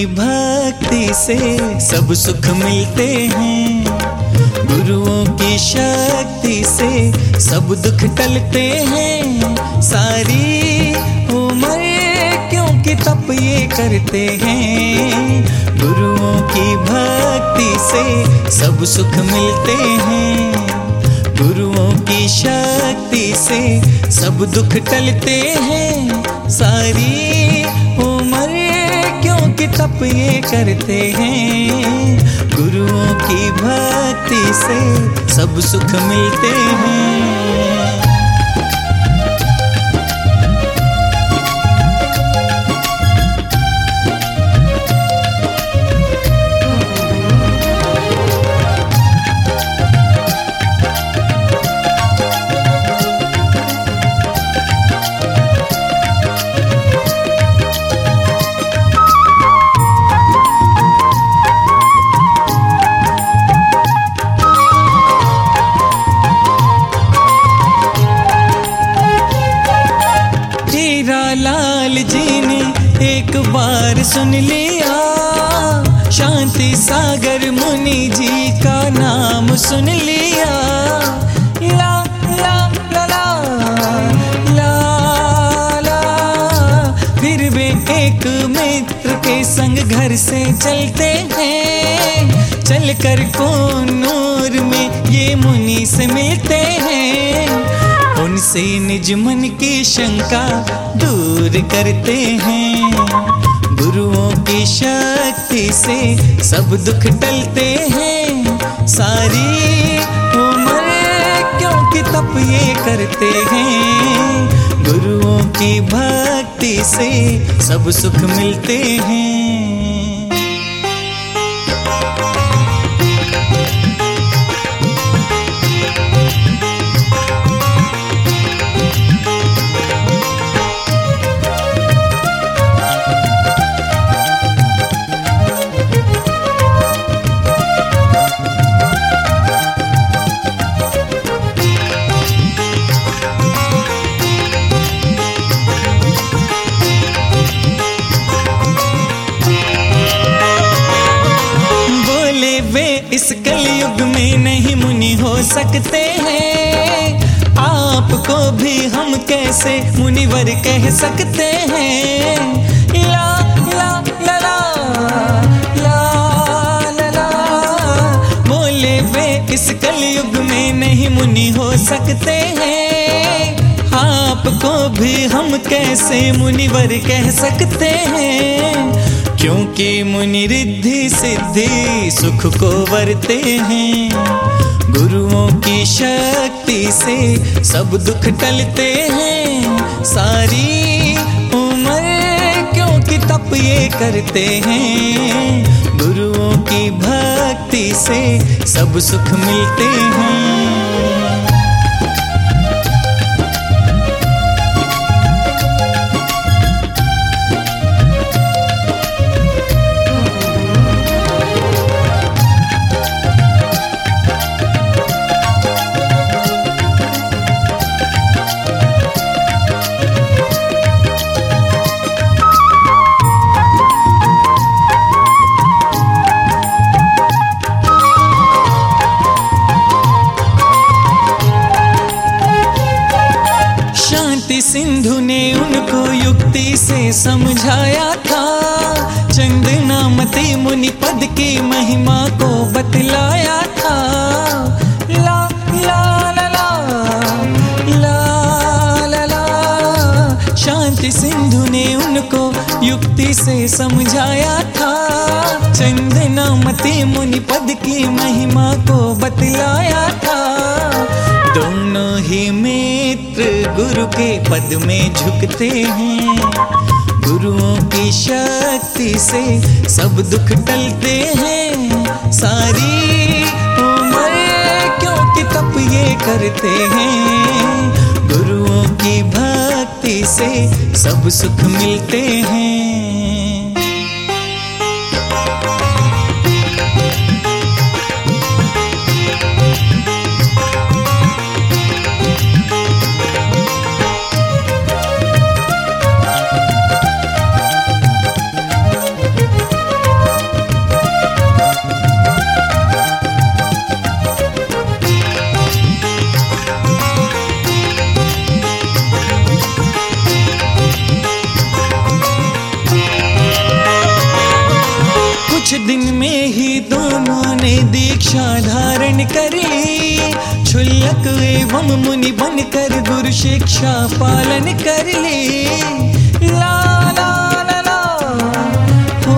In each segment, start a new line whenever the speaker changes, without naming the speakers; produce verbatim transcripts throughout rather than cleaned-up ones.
भक्ति से सब सुख मिलते हैं, गुरुओं की शक्ति से सब दुख टलते हैं। सारी उम्र क्योंकि तप ये करते हैं, गुरुओं की भक्ति से सब सुख मिलते हैं, गुरुओं की शक्ति से सब दुख टलते हैं। सारी उम्र क्योंकि तप ये करते हैं, गुरुओं की भक्ति से सब सुख मिलते हैं। लाल जी ने एक बार सुन लिया, शांति सागर मुनि जी का नाम सुन लिया। ला ला ला ला ला ला फिर वे एक मित्र के संग घर से चलते हैं, चलकर कोनूर में ये मुनि से मिलते हैं, उनसे निज मन की शंका दूर करते हैं। गुरुओं की शक्ति से सब दुख टलते हैं, सारी उम्र क्योंकि तप ये करते हैं, गुरुओं की भक्ति से सब सुख मिलते हैं। इस कलयुग में नहीं मुनि हो सकते हैं, आपको भी हम कैसे मुनिवर कह सकते हैं। ला ला ला ला ला ला ला बोले वे इस कलयुग में नहीं मुनि हो सकते हैं, आपको भी हम कैसे मुनिवर कह सकते हैं। क्योंकि मुनि रिद्धि सिद्धि सुख को वरते हैं, गुरुओं की शक्ति से सब दुख टलते हैं। सारी उम्र क्योंकि तप ये करते हैं, गुरुओं की भक्ति से सब सुख मिलते हैं। सिंधु ने उनको युक्ति से समझाया था, चंदनामती मुनि पद की महिमा को बतलाया था। ला ला ला ला ला ला ला शांति सिंधु ने उनको युक्ति से समझाया था, चंदनामती मुनि पद की महिमा को बतलाया था। दोनों ही मित्र गुरु के पद में झुकते हैं, गुरुओं की शक्ति से सब दुख टलते हैं। सारी उम्र क्योंकि तप ये करते हैं, गुरुओं की भक्ति से सब सुख मिलते हैं। ने दीक्षा धारण कर ली, क्षुल्लक एवं मुनि बनकर गुरु शिक्षा पालन कर ली। ला ला ला ला हो,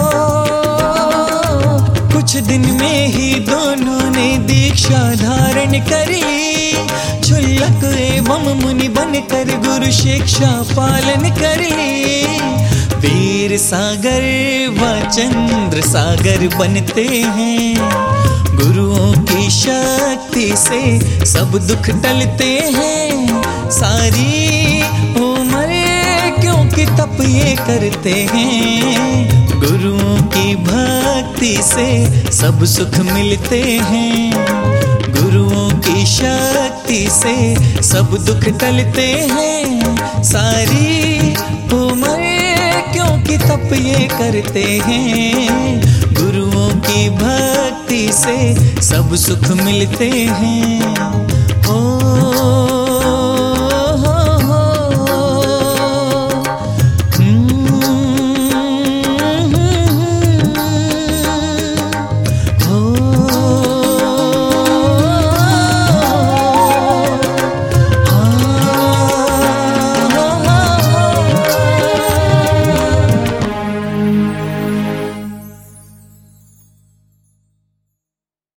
कुछ दिन में ही दोनों ने दीक्षा धारण कर ली, क्षुल्लक एवं मुनि बनकर गुरु शिक्षा पालन कर ली। वीर सागर व चंद्र सागर बनते हैं, गुरुओं की शक्ति से सब दुख टलते हैं। सारी उम्र क्योंकि तप ये करते हैं, गुरुओं की भक्ति से सब सुख मिलते हैं। गुरुओं की शक्ति से सब दुख टलते हैं। सारी उम्र क्योंकि तप ये करते हैं, गुरुओं की भक्ति से सब सुख मिलते हैं।